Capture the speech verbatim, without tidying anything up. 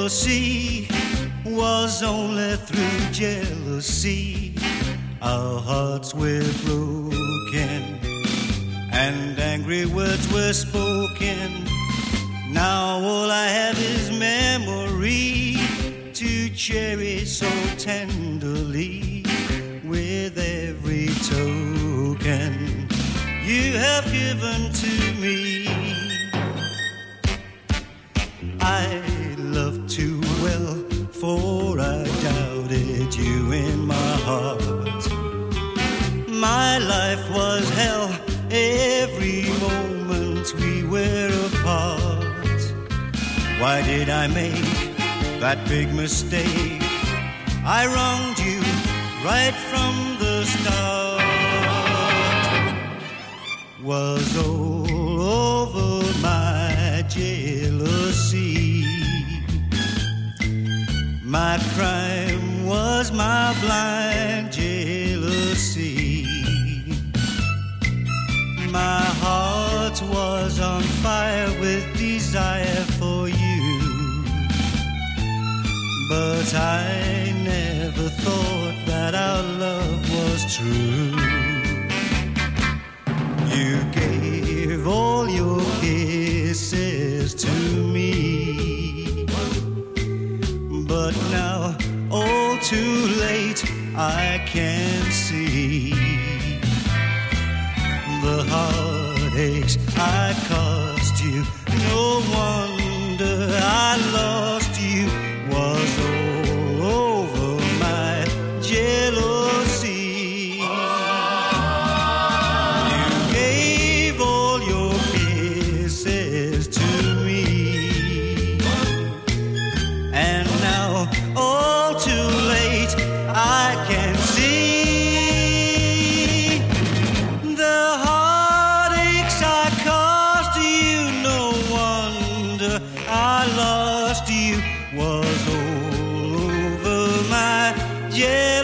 see was only through jealousy. Our hearts were broken and angry words were spoken. Now all I have is memory to cherish so tenderly. With every token you have given to me, I love too well, for I doubted you in my heart. My life was hell every moment we were apart. Why did I make that big mistake? I wronged you right from the start. Was all over my jealousy. My crime was my blind jealousy. My heart was on fire with desire for you, but I never thought that our love was true. You gave all your kisses to me, but now, all too late, I can see the heartaches I caused you. No wonder I lost you. Was all over my jealousy. You gave all your kisses to me, and now, all too late, I can see the heartaches I caused you. No wonder I lost you. Was all over my jealousy.